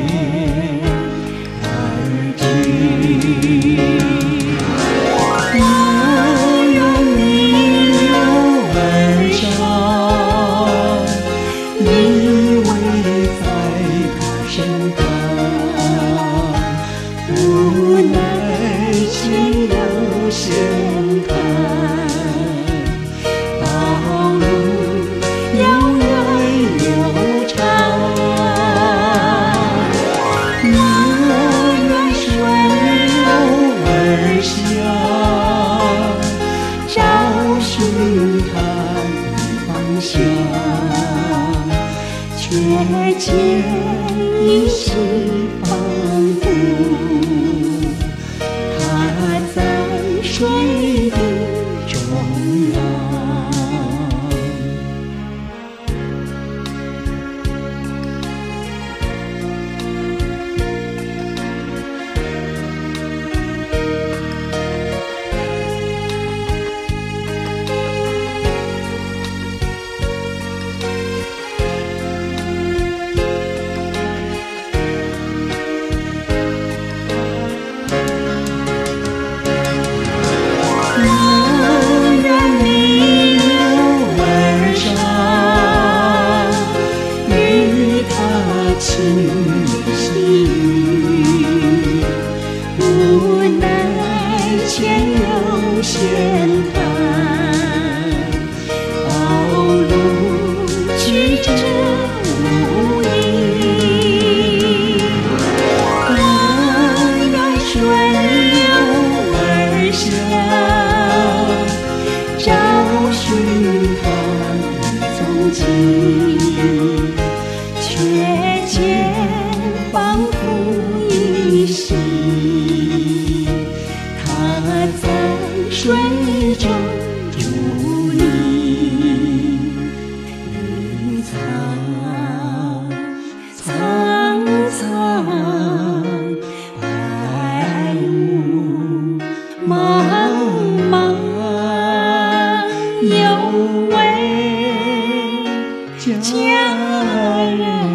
而居。我愿逆流而上，依偎在他身旁，无奈情有限态，道路遥远又长，我愿顺流而下，找寻他的方向，却见一心仿佛他在水的中央。情细雨，无奈前有险滩，道路曲折无依，我愿顺流而下，找寻他的踪迹，却见仿佛依稀，他在水中伫立，绿苍苍苍，白雾茫茫，有位佳人。